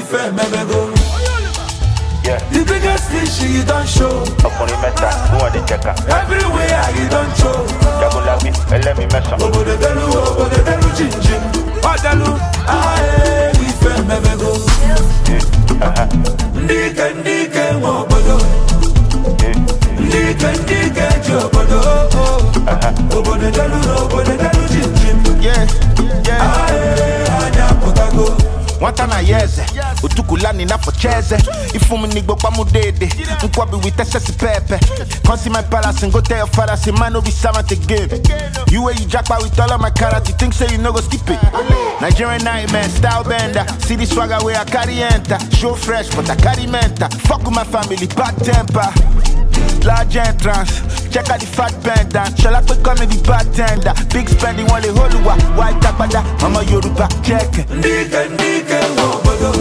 fair, go. The biggest fish you don't show. Everywhere you don't show. Obo de delu chin chin. Odalu, we fair, go. Ndike mobodo. Ndike jobodo. Obo de delu chin chin. Yeah. Anya potago. Wantana yeze, utukulani na focheze. Ifumu nigbo pa mudede, nkwabi witese pepe. Consi my palace and go tell your father, say man no be servant again. You where you jackpot with all of my karate, think say you no go skip it. Nigerian nightmare, style bender. See the swagger where I carry enter. Show fresh, but I carry mental. Fuck with my family, bad temper. Large entrance, check out the fat pendant. Shall I quick comedy bartender? Big spending while they hold you up. White tapada, mama Yoruba, check. Ndike wobodo.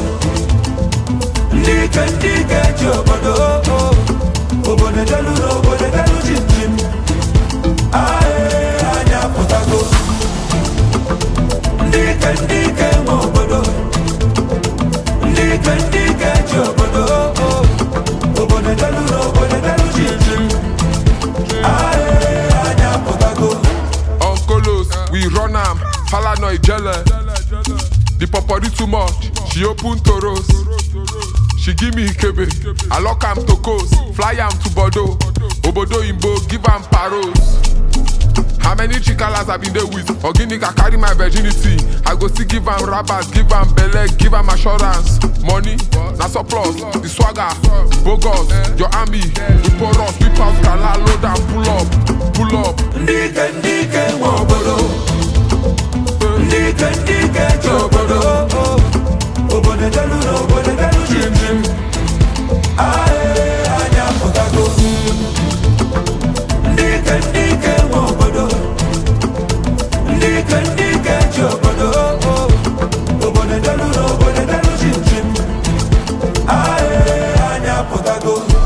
Ndike jobodo. Obode delu jim jim. Anya potago. Ndike wobodo. Ndike jobodo. Obode delu jim jim. Anya potago. Uncle we run am, Falanoy jealous. The popori too much, she open toros. She give me Ikebe, I lock am to coast, fly am to Bordeaux. Obodo Imbo, give am paros. How many chikalas I been there with? Organic, I carry my virginity. I go still give am rabbits, give am belle, give am assurance. Money, na surplus, the swagger, bogus, your army. We pour us, we pass, gala, load and pull up. Ndike wobodo. Ndike jobodo. Obode delu jim jim. Anya potago. Ndike wobodo. Ndike jobodo. Obode delu jim jim. Anya potago.